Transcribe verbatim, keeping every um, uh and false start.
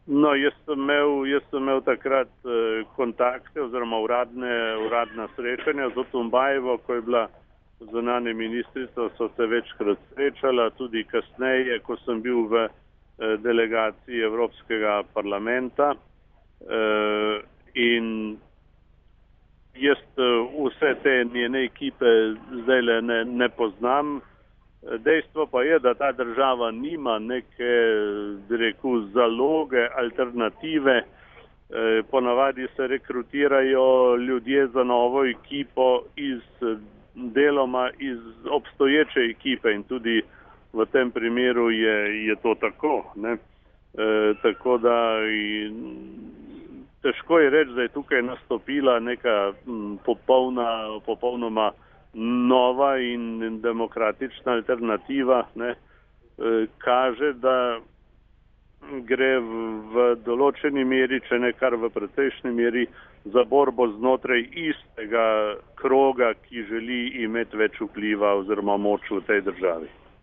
No, jaz sem imel, jaz sem imel takrat eh, kontakte oziroma uradne, uradna srečanja z Otumbajevo, ko je bila zunanja ministrica, so se večkrat srečala, tudi kasneje, ko sem bil v eh, delegaciji Evropskega parlamenta. Eh, in jaz vse te njene ekipe zdaj ne, ne poznam. Dejstvo pa je, da ta država nima neke, bi rekel, zaloge, alternative. E, ponavadi se rekrutirajo ljudje za novo ekipo iz deloma iz obstoječe ekipe in tudi v tem primeru je, je to tako. Ne? E, tako da in, težko je reči, da je tukaj nastopila neka m, popolna, popolnoma nova in demokratična alternativa, ne, e, kaže, da gre v, v določeni meri, če ne kar v precejšnji meri, za borbo znotraj istega kroga, ki želi imeti več vpliva oziroma moč v tej državi.